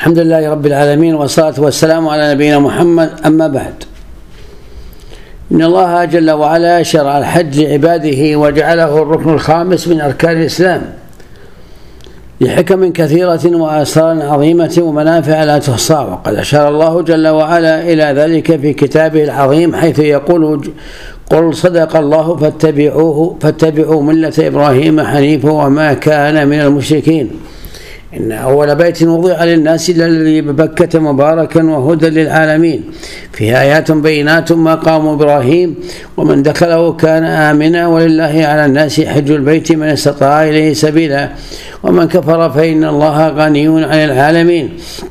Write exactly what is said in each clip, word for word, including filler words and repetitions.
الحمد لله رب العالمين، والصلاة والسلام على نبينا محمد. أما بعد، إن الله جل وعلا شرع الحج لعباده وجعله الركن الخامس من أركان الإسلام لحكم كثيرة وآثار عظيمة ومنافع لا تحصى. وقد أشار الله جل وعلا إلى ذلك في كتابه العظيم، حيث يقول: قل صدق الله فاتبعوه فاتبعوا ملة إبراهيم حنيفا وما كان من المشركين. إن أول بيت وضع للناس الذي ببكة مباركا وهدى للعالمين، فيه آيات بينات مقام إبراهيم ومن دخله كان آمنا، ولله على الناس حج البيت من استطاع إليه سبيلا ومن كفر فإن الله غني عن العالمين.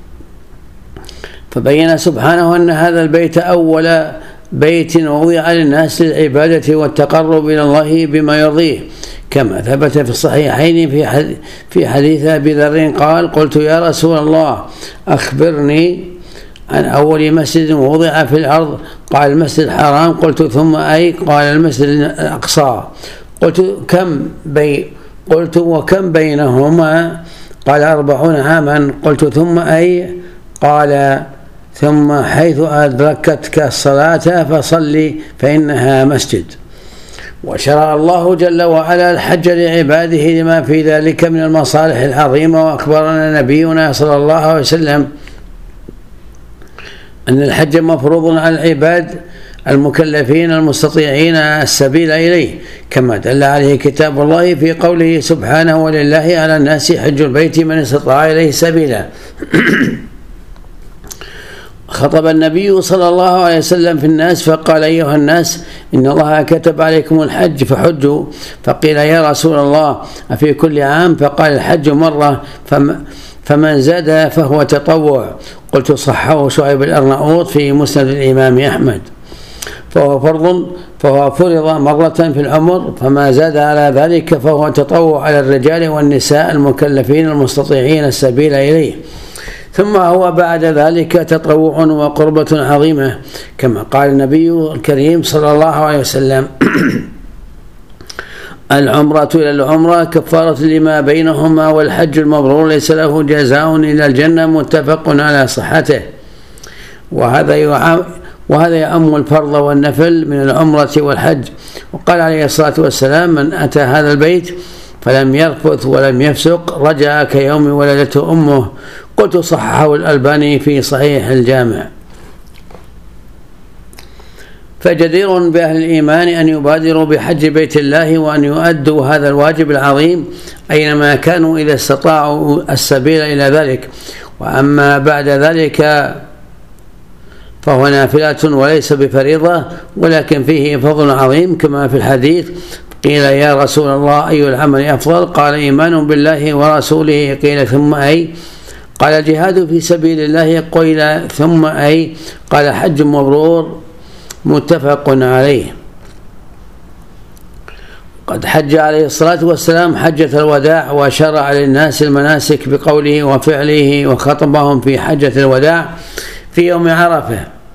فبين سبحانه أن هذا البيت أول بيت وضع للناس للعبادة والتقرب إلى الله بما يرضيه، كما ثبت في الصحيحين في حديث أبي ذر قال: قلت يا رسول الله أخبرني عن أول مسجد وضع في الأرض. قال: المسجد الحرام. قلت: ثم أي؟ قال: المسجد الأقصى. قلت: كم بي قلت وكم بينهما؟ قال: أربعون عاما. قلت: ثم أي؟ قال: ثم حيث أدركتك الصلاة فصلي فإنها مسجد. وشرع الله جل وعلا الحج لعباده لما في ذلك من المصالح العظيمة. وأخبرنا نبينا صلى الله عليه وسلم أن الحج مفروض على العباد المكلفين المستطيعين السبيل إليه، كما دل عليه كتاب الله في قوله سبحانه: ولله على الناس حج البيت من استطاع إليه سبيلا. خطب النبي صلى الله عليه وسلم في الناس فقال: أيها الناس، إن الله كتب عليكم الحج فحجوا. فقيل: يا رسول الله أفي كل عام؟ فقال: الحج مرة، فمن زاد فهو تطوع. قلت: صححه شعيب الأرناؤوط في مسند الإمام أحمد. فهو فرض فهو فرض مرة في العمر، فما زاد على ذلك فهو تطوع على الرجال والنساء المكلفين المستطيعين السبيل إليه، ثم هو بعد ذلك تطوع وقربة عظيمة، كما قال النبي الكريم صلى الله عليه وسلم: العمرة إلى العمرة كفارة لما بينهما، والحج المبرور ليس له جزاء إلى الجنة. متفق على صحته. وهذا وهذا يأم الفرض والنفل من العمرة والحج. وقال عليه الصلاة والسلام: من أتى هذا البيت فلم يرفث ولم يفسق رجع كيوم ولدته أمه. قلت: صححه الألباني في صحيح الجامع. فجدير بأهل الإيمان أن يبادروا بحج بيت الله وأن يؤدوا هذا الواجب العظيم أينما كانوا إذا استطاعوا السبيل إلى ذلك. وأما بعد ذلك فهو نافلة وليس بفريضة، ولكن فيه فضل عظيم، كما في الحديث: قيل: يا رسول الله أي العمل أفضل؟ قال: إيمان بالله ورسوله. قيل: ثم أي؟ قال: الجهاد في سبيل الله. قيل: ثم أي؟ قال: حج مبرور. متفق عليه. قد حج عليه الصلاة والسلام حجة الوداع، وشرع للناس المناسك بقوله وفعله، وخطبهم في حجة الوداع في يوم عرفة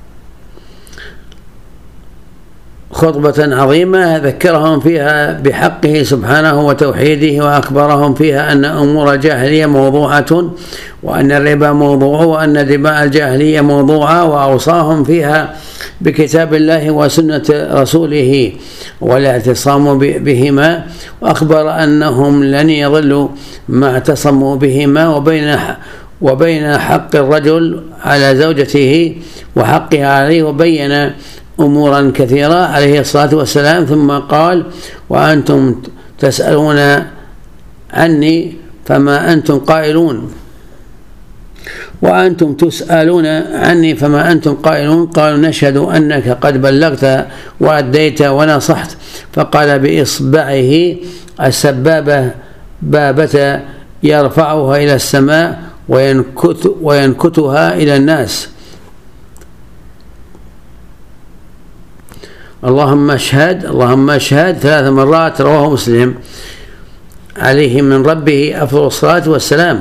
خطبة عظيمة ذكرهم فيها بحقه سبحانه وتوحيده، وأخبرهم فيها أن أمور الجاهلية موضوعة، وأن الربا موضوع، وأن دماء الجاهلية موضوعة، وأوصاهم فيها بكتاب الله وسنة رسوله والاعتصام بهما، وأخبر أنهم لن يضلوا ما اعتصموا بهما، وبين وبين حق الرجل على زوجته وحقها عليه، وبين أمورا كثيرة عليه الصلاة والسلام. ثم قال: وأنتم تسألون عني فما أنتم قائلون وأنتم تسألون عني فما أنتم قائلون. قالوا: نشهد أنك قد بلغت وأديت ونصحت. فقال بإصبعه السبابة بابة يرفعها إلى السماء وينكت وينكتها إلى الناس: اللهم اشهد اللهم اشهد ثلاث مرات. رواه مسلم. عليه من ربه أفضل الصلاة والسلام.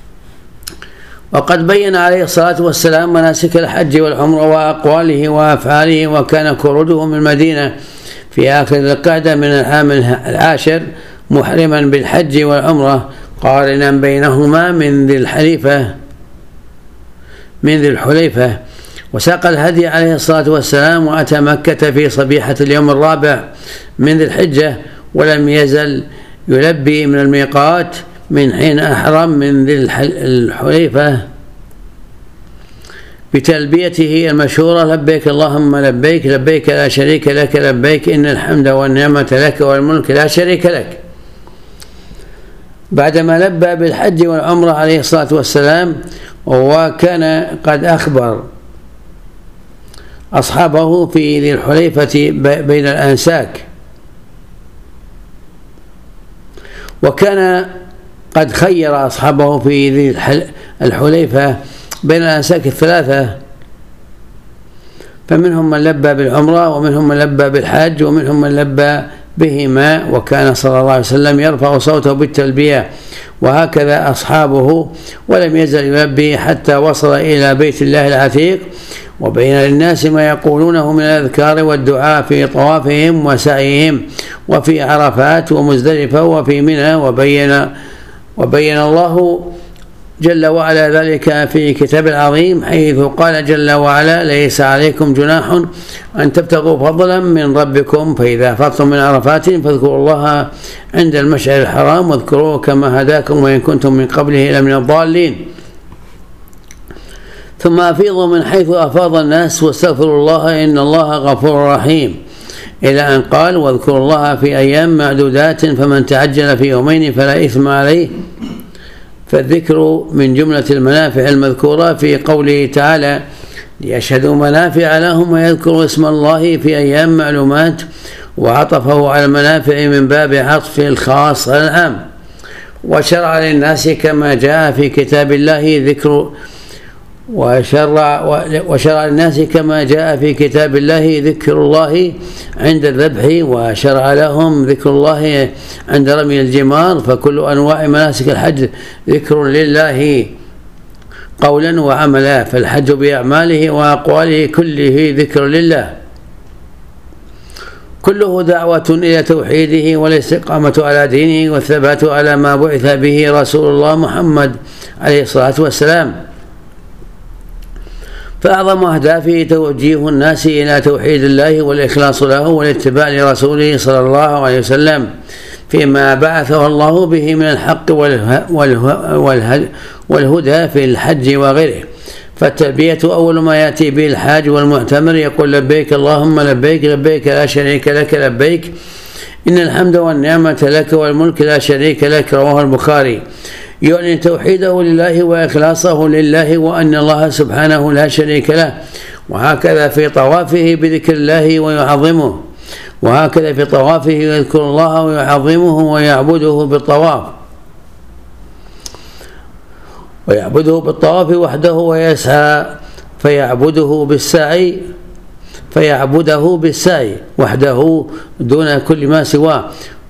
وقد بين عليه الصلاة والسلام مناسك الحج والعمرة وأقواله وأفعاله، وكان خروجه من المدينة في آخر القعدة من العام العاشر محرما بالحج والعمرة، قارنا بينهما من ذي الحليفة من ذي الحليفة، وساق الهدي عليه الصلاة والسلام، وأتى مكة في صبيحة اليوم الرابع من ذي الحجة، ولم يزل يلبي من الميقات من حين أحرم من ذي الحليفة بتلبيته المشهورة: لبيك اللهم لبيك، لبيك لا شريك لك لبيك، إن الحمد والنعمة لك والملك لا شريك لك. بعدما لبى بالحج والعمرة عليه الصلاة والسلام، وكان قد أخبر أصحابه في ذي الحليفة بين الأنساك، وكان قد خير أصحابه في ذي الحليفة بين الأنساك الثلاثة، فمنهم من لبى بالعمرة، ومنهم من لبى بالحج، ومنهم من لبى بهما، وكان صلى الله عليه وسلم يرفع صوته بالتلبية، وهكذا أصحابه، ولم يزل يلبي حتى وصل إلى بيت الله العتيق، وبين للناس ما يقولونه من الأذكار والدعاء في طوافهم وسعيهم، وفي عرفات ومزدلفة وفي منى، وبين وبين الله جل وعلا ذلك في كتاب العظيم، حيث قال جل وعلا: ليس عليكم جناح أن تبتغوا فضلا من ربكم، فإذا أفضتم من عرفات فاذكروا الله عند المشعر الحرام، واذكروه كما هداكم وإن كنتم من قبله لمن الضالين. ثم أفيضوا من حيث أفاض الناس، واستغفروا الله إن الله غفور رحيم، إلى أن قال: واذكروا الله في أيام معدودات، فمن تعجل في يومين فلا إثم عليه. فالذكر من جملة المنافع المذكورة في قوله تعالى: ليشهدوا منافع لهم ويذكروا اسم الله في أيام معلومات، وعطفه على المنافع من باب عطف الخاص على العام. وشرع للناس كما جاء في كتاب الله ذكر وشرع وشرع للناس كما جاء في كتاب الله ذكر الله عند الذبح، وشرع لهم ذكر الله عند رمي الجمار. فكل أنواع مناسك الحج ذكر لله قولا وعملا، فالحج بأعماله وأقواله كله ذكر لله، كله دعوة إلى توحيده والاستقامة على دينه والثبات على ما بعث به رسول الله محمد عليه الصلاة والسلام. فأعظم أهدافه توجيه الناس إلى توحيد الله والإخلاص له والاتباع لرسوله صلى الله عليه وسلم فيما بعثه الله به من الحق والهدى في الحج وغيره. فالتلبية أول ما يأتي به الحاج والمعتمر، يقول: لبيك اللهم لبيك، لبيك لا شريك لك لبيك، إن الحمد والنعمة لك والملك لا شريك لك. رواه البخاري. يعلن توحيده لله وإخلاصه لله، وأن الله سبحانه لا شريك له. وهكذا في طوافه بذكر الله ويعظمه، وهكذا في طوافه يذكر الله ويعظمه ويعبده بالطواف ويعبده بالطواف وحده، ويسعى فيعبده بالسعي فيعبده بالسعي وحده دون كل ما سواه،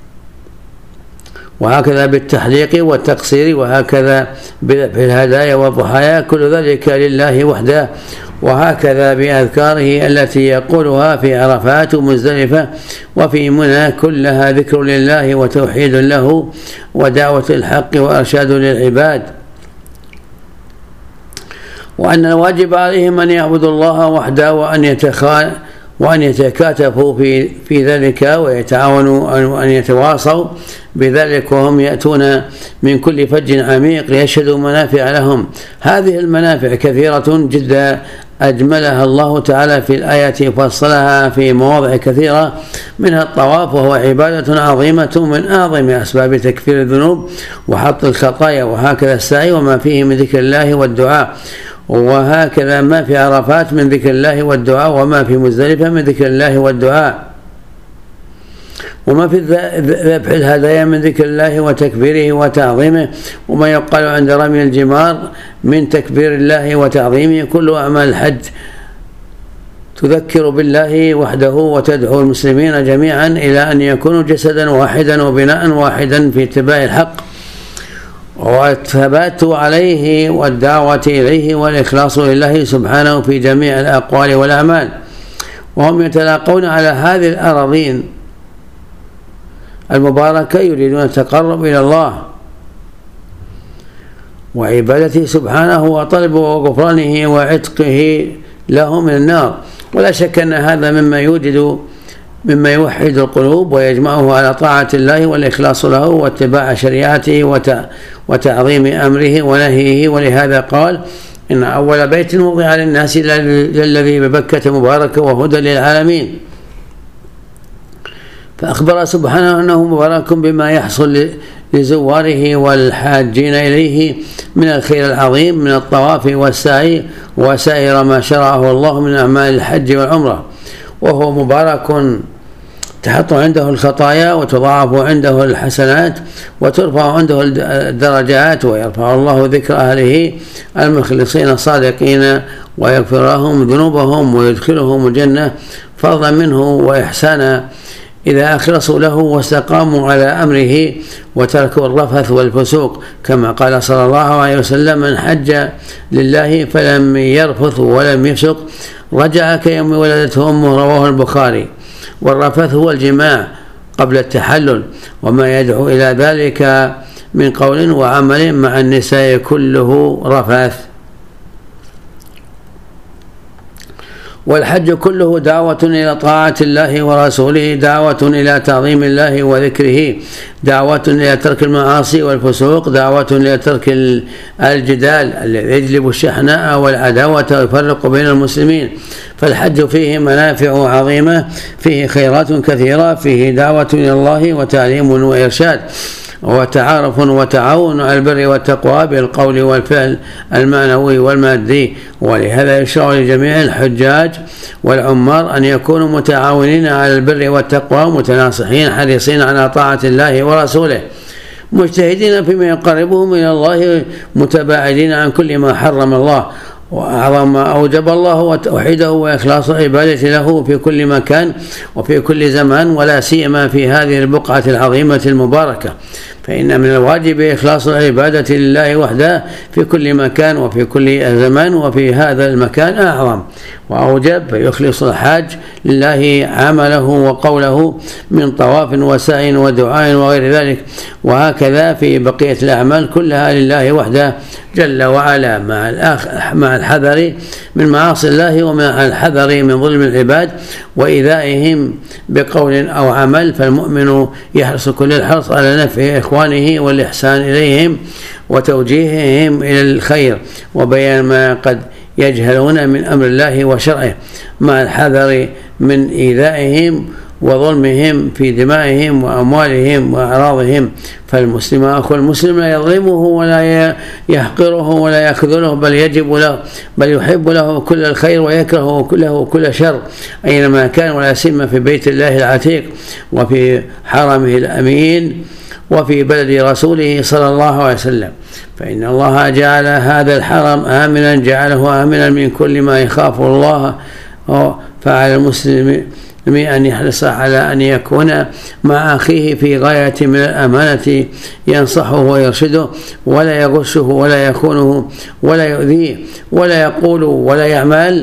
وهكذا بالتحليق والتقصير، وهكذا بذبح الهدايا والضحايا، كل ذلك لله وحده. وهكذا بأذكاره التي يقولها في عرفات ومزدلفة وفي منى، كلها ذكر لله وتوحيد له ودعوة الحق وإرشاد للعباد. وأن الواجب عليهم أن يعبدوا الله وحده، وأن يتخا وأن يتكاتفوا في في ذلك، ويتعاونوا وأن يتواصوا بذلك، وهم يأتون من كل فج عميق ليشهدوا منافع لهم. هذه المنافع كثيرة جدا أجملها الله تعالى في الآية، فصلها في مواضع كثيرة، منها الطواف، وهو عبادة عظيمة من أعظم أسباب تكفير الذنوب وحط الخطايا. وهكذا السعي وما فيه من ذكر الله والدعاء، وهكذا ما في عرفات من ذكر الله والدعاء، وما في مزدلفة من ذكر الله والدعاء، وما في ذبح الهدايا من ذكر الله وتكبيره وتعظيمه، وما يقال عند رمي الجمار من تكبير الله وتعظيمه. كل أعمال الحج تذكر بالله وحده وتدعو المسلمين جميعا إلى أن يكونوا جسدا واحدا وبناء واحدا في اتباع الحق، والثبات عليه والدعوة إليه والإخلاص لله سبحانه في جميع الأقوال والأعمال. وهم يتلاقون على هذه الأراضين المباركة يريدون التقرب إلى الله، وعبادته سبحانه وطلبه وغفرانه وعتقه له من النار. ولا شك أن هذا مما يوجد مما يوحد القلوب ويجمعه على طاعة الله والإخلاص له واتباع شريعته وتعظيم أمره ونهيه. ولهذا قال: إن أول بيت وضع للناس الذي ببكة مباركة وهدى للعالمين. فأخبر سبحانه أنه مبارك بما يحصل لزواره والحاجين إليه من الخير العظيم من الطواف والسعي وسائر ما شرعه الله من أعمال الحج والعمرة. وهو مبارك تحط عنده الخطايا وتضاعف عنده الحسنات وترفع عنده الدرجات، ويرفع الله ذكر أهله المخلصين الصادقين ويغفر لهم ذنوبهم ويدخلهم الجنة فضلا منه وإحسانا إذا أخلصوا له واستقاموا على أمره وتركوا الرفث والفسوق، كما قال صلى الله عليه وسلم: من حج لله فلم يرفث ولم يفسق رجع كيوم ولدته أمه، رواه البخاري. والرفث هو الجماع قبل التحلل وما يدعو إلى ذلك من قول وعمل مع النساء كله رفث. والحج كله دعوة إلى طاعة الله ورسوله، دعوة إلى تعظيم الله وذكره، دعوة إلى ترك المعاصي والفسوق، دعوة إلى ترك الجدال الذي يجلب الشحناء والعداوة ويفرق بين المسلمين. فالحج فيه منافع عظيمة، فيه خيرات كثيرة، فيه دعوة إلى الله وتعليم وإرشاد وتعارف وتعاون على البر والتقوى بالقول والفعل المعنوي والمادي. ولهذا يشرع لجميع الحجاج والعمار أن يكونوا متعاونين على البر والتقوى، متناصحين حريصين على طاعة الله ورسوله، مجتهدين فيما يقربهم إلى الله، متباعدين عن كل ما حرم الله، وأعظم ما أوجب الله وتوحيده وإخلاص العبادة له في كل مكان وفي كل زمان، ولا سيما في هذه البقعة العظيمة المباركة. فإن من الواجب إخلاص العبادة لله وحده في كل مكان وفي كل زمان، وفي هذا المكان أعظم وأوجب فيخلص الحاج لله عمله وقوله من طواف وسعي ودعاء وغير ذلك. وهكذا في بقية الأعمال كلها لله وحده جل وعلا، مع مع الحذر من معاصي الله ومع الحذر من ظلم العباد وإيذائهم بقول أو عمل. فالمؤمن يحرص كل الحرص على نفع إخوانه والإحسان إليهم وتوجيههم إلى الخير وبيان ما قد يجهلون من أمر الله وشرعه، مع الحذر من إيذائهم وظلمهم في دمائهم وأموالهم وأعراضهم. فالمسلم أخو المسلم لا يظلمه ولا يحقره ولا يخذله، بل يجب له بل يحب له كل الخير ويكره له كل شر أينما كان، ولا سيما في بيت الله العتيق وفي حرمه الأمين وفي بلد رسوله صلى الله عليه وسلم. فإن الله جعل هذا الحرم آمنا، جعله آمنا من كل ما يخاف الله. فعلى المسلم أن يحرص على أن يكون مع أخيه في غاية من الأمانة، ينصحه ويرشده ولا يغشه ولا يخونه ولا يؤذيه ولا يقول ولا يعمل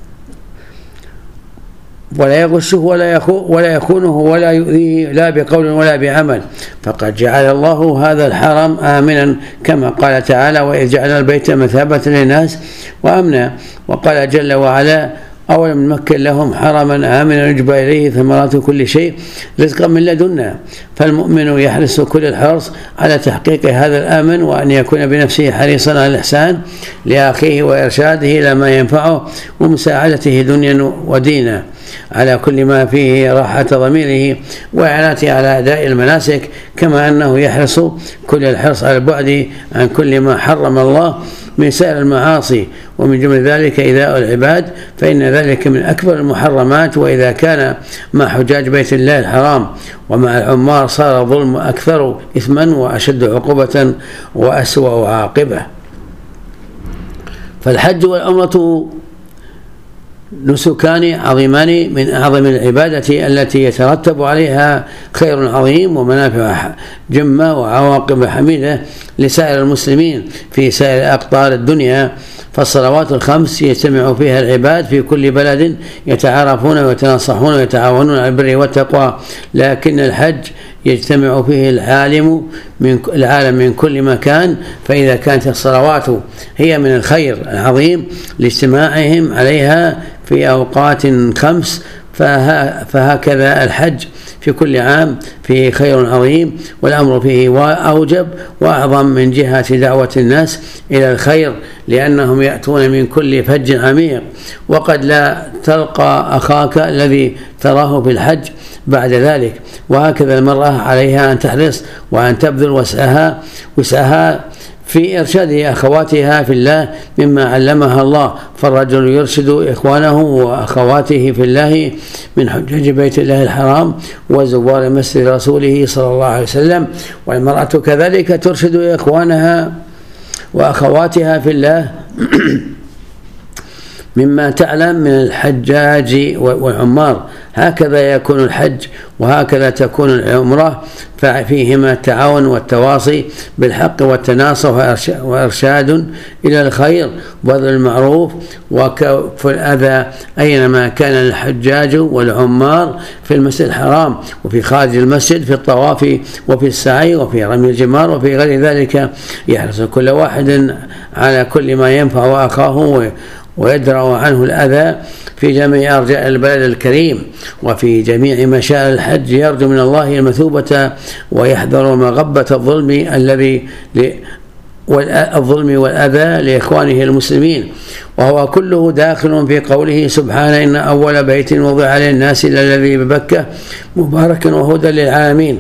ولا يغشه ولا ولا يخونه ولا يؤذيه لا بقول ولا بعمل. فقد جعل الله هذا الحرم آمنا كما قال تعالى: وإذ جعلنا البيت مثابة للناس وأمنا. وقال جل وعلا: أولم نمكن لهم حرما آمنا يجبى إليه ثمرات كل شيء رزقا من لدنا. فالمؤمن يحرص كل الحرص على تحقيق هذا الآمن، وأن يكون بنفسه حريصا على الإحسان لأخيه وإرشاده إلى ما ينفعه ومساعدته دنيا ودينا على كل ما فيه راحة ضميره وإعانته على أداء المناسك، كما أنه يحرص كل الحرص على البعد عن كل ما حرم الله من سائر المعاصي، ومن جمل ذلك إيذاء العباد، فإن ذلك من أكبر المحرمات. وإذا كان مع حجاج بيت الله الحرام ومع العمار صار ظلم أكثر إثما وأشد عقوبة وأسوأ عاقبة. فالحج والعمرة نسكان عظيمان من أعظم العبادة التي يترتب عليها خير عظيم ومنافع جمة وعواقب حميدة لسائر المسلمين في سائر أقطار الدنيا. فالصلوات الخمس يجتمع فيها العباد في كل بلد، يتعارفون ويتناصحون ويتعاونون على البر والتقوى، لكن الحج يجتمع فيه العالم من العالم من كل مكان، فإذا كانت الصلوات هي من الخير العظيم لاجتماعهم عليها في أوقات خمس، فهكذا الحج في كل عام فيه خير عظيم، والأمر فيه أوجب وأعظم من جهة دعوة الناس إلى الخير، لأنهم يأتون من كل فج عميق، وقد لا تلقى أخاك الذي تراه في الحج بعد ذلك. وهكذا المرأة عليها أن تحرص وأن تبذل وسعها وسعها في إرشاد أخواتها في الله مما علمها الله، فالرجل يرشد إخوانه وأخواته في الله من حجاج بيت الله الحرام وزوار مسجد رسوله صلى الله عليه وسلم، والمرأة كذلك ترشد إخوانها وأخواتها في الله مما تعلم من الحجاج والعمار. هكذا يكون الحج وهكذا تكون العمرة، ففيهما التعاون والتواصي بالحق والتناصح وإرشاد إلى الخير وبذل المعروف وكف الأذى أينما كان الحجاج والعمار في المسجد الحرام وفي خارج المسجد في الطواف وفي السعي وفي رمي الجمار وفي غير ذلك. يحرص كل واحد على كل ما ينفع أخاه ويدرأ عنه الأذى في جميع أرجاء البلد الكريم وفي جميع مشاعر الحج، يرجو من الله المثوبة ويحذر مغبة الظلم الذي والظلم والأذى لإخوانه المسلمين، وهو كله داخل في قوله سبحانه: إن أول بيت وضع للناس الذي ببكة مباركا وهدى للعالمين.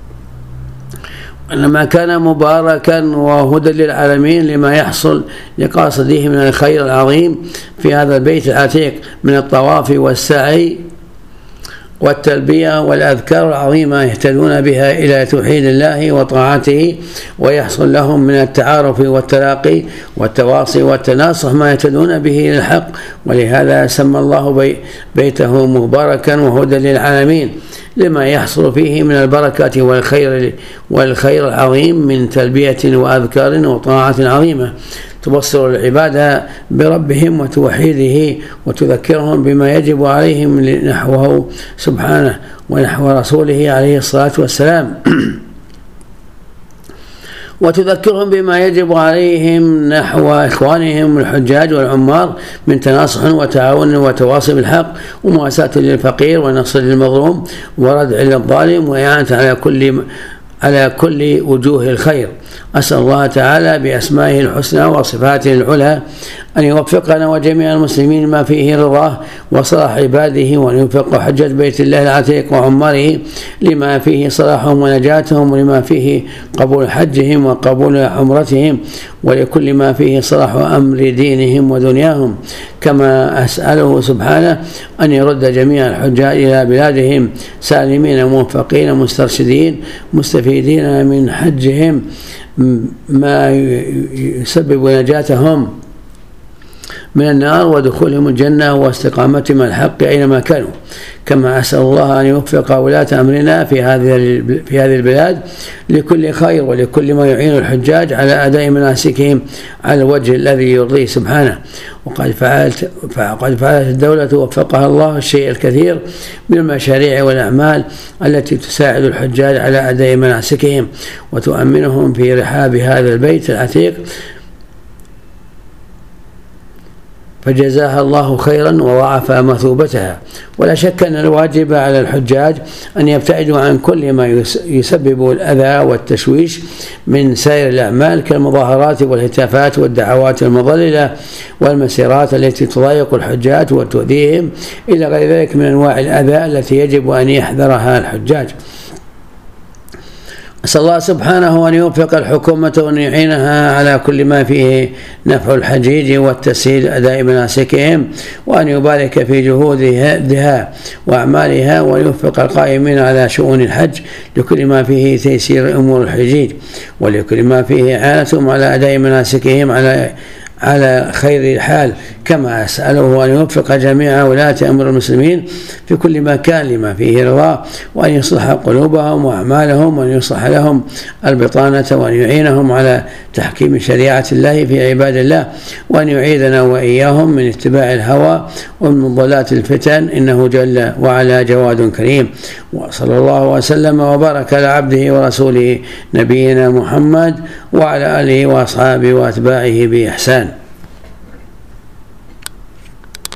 إنما كان مباركا وهدى للعالمين لما يحصل لقاصديه من الخير العظيم في هذا البيت العتيق من الطواف والسعي والتلبية والأذكار العظيمة يهتدون بها إلى توحيد الله وطاعته، ويحصل لهم من التعارف والتلاقي والتواصي والتناصح ما يهتدون به إلى الحق. ولهذا سمى الله بيته مباركا وهدى للعالمين لما يحصل فيه من البركة والخير والخير العظيم من تلبية وأذكار وطاعة عظيمة تبصر العباد بربهم وتوحيده وتذكرهم بما يجب عليهم نحوه سبحانه ونحو رسوله عليه الصلاة والسلام وتذكرهم بما يجب عليهم نحو إخوانهم الحجاج والعمار من تناصح وتعاون وتواصي بالحق ومواساة للفقير ونصر للمظلوم وردع للظالم وإعانة على كل على كل وجوه الخير. أسأل الله تعالى بأسمائه الحسنى وصفاته العلى أن يوفقنا وجميع المسلمين ما فيه رضاه وصلاح عباده، وأن يوفق حجاج بيت الله العتيق وعماره لما فيه صلاحهم ونجاتهم، ولما فيه قبول حجهم وقبول عمرتهم، ولكل ما فيه صلاح أمر دينهم ودنياهم. كما أسأله سبحانه أن يرد جميع الحجاج إلى بلادهم سالمين موفقين مسترشدين مستفيدين من حجهم ما يسبب نجاتهم من النار ودخولهم الجنة واستقامتهم الحق أينما كانوا. كما أسأل الله أن يوفق ولاة أمرنا في هذه في هذه البلاد لكل خير ولكل ما يعين الحجاج على أداء مناسكهم على الوجه الذي يرضيه سبحانه. وقد فعلت فقد فعلت الدولة وفقها الله الشيء الكثير من المشاريع والأعمال التي تساعد الحجاج على أداء مناسكهم وتؤمنهم في رحاب هذا البيت العتيق، فجزاها الله خيرا وضاعف مثوبتها. ولا شك أن الواجب على الحجاج أن يبتعدوا عن كل ما يسبب الأذى والتشويش من سائر الأعمال كالمظاهرات والهتافات والدعوات المضللة والمسيرات التي تضايق الحجاج وتؤذيهم إلى غير ذلك من أنواع الأذى التي يجب أن يحذرها الحجاج. أسأل الله سبحانه أن يوفق الحكومة وأن يعينها على كل ما فيه نفع الحجيج والتسهيل أداء مناسكهم، وأن يبارك في جهودها وأعمالها، وأن يوفق القائمين على شؤون الحج لكل ما فيه تيسير أمور الحجيج ولكل ما فيه إعانتهم على أداء مناسكهم على على خير الحال، كما أسأله أن يوفق جميع ولاة أمر المسلمين في كل مكان لما فيه رضاه، وأن يصلح قلوبهم وأعمالهم، وأن يصلح لهم البطانة، وأن يعينهم على تحكيم شريعة الله في عباد الله، وأن يعيذنا وإياهم من اتباع الهوى ومن ضلات الفتن، إنه جل وعلا جواد كريم. وصلى الله وسلم وبارك على عبده ورسوله نبينا محمد وعلى آله وأصحابه وأتباعه بإحسان.